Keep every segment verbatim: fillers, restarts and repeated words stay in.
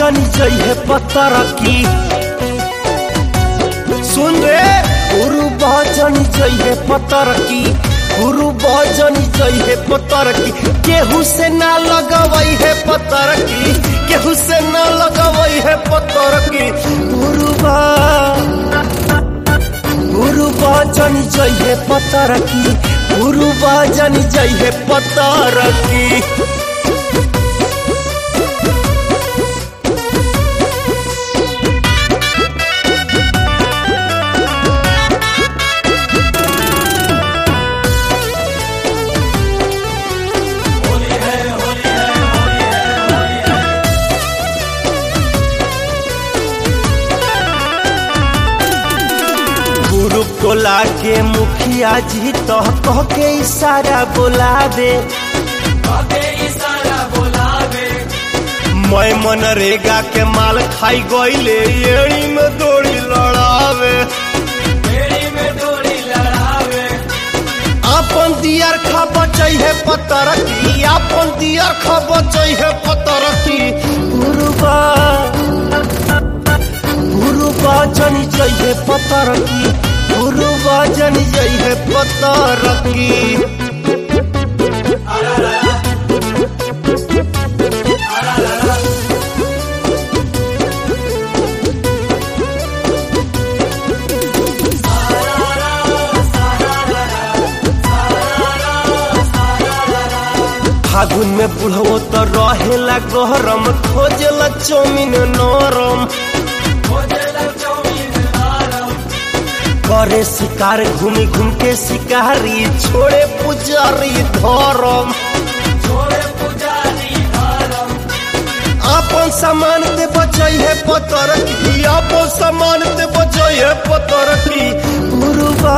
जनी जइहे पत्थर की सुन रे गुरु जनी जइहे पत्थर की गुरु जनी जइहे पत्थर की केहू से ना लगवई है पत्थर की केहू से ना लगवई है पत्थर की गुरु गुरु जनी जइहे पत्थर की गुरु जनी जइहे पत्थर की ग्रुप को लाके मुखिया जी तो कह के इशारा बोला दे मैं मनरेगा के माल खाई गईले एड़ी में दौड़ी लड़ावे अपन दियार खा बचई है पत्थर की अपन दियार खा बचई है पत्थर की गुरुबा गुरुबा जनी जइहे पत्थर की गुरु जनी जइहे पत्थर की फागुन में बुढ़ो तो रहेला गहरम खोजेला चौमिन नरम करे शिकार घूमी घूम के शिकारी छोड़े पुजारी धर्म अपन सामान ते बचई है पत्थर की अपन सामान ते बचई है पत्थर की गुरुबा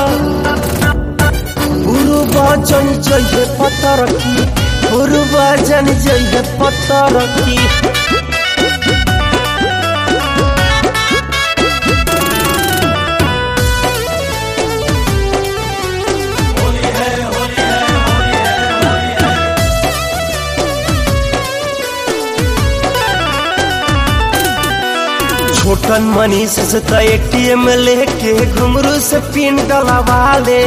गुरुबा जनी जइहे पत्थर की गुरुबा जनी जइहे पत्थर की छोटन मनीष से तो एटीएम लेके घुंगरू से पिन डलवा ले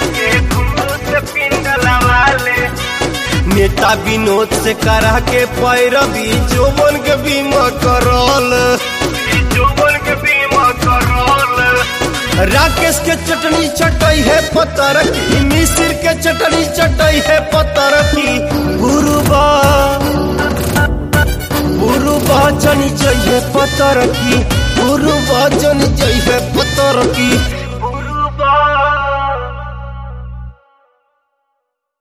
नेता विनोद से करा के पैरवी जोबन के बीमा करल जोबन के बीमा करल राकेश के चटनी चटई है पत्थर की मिसिर के चटनी चटई है पत्थर की गुरुबा गुरु जनी जइहे पत्थर की गुरु जनी जइहे पत्थर की।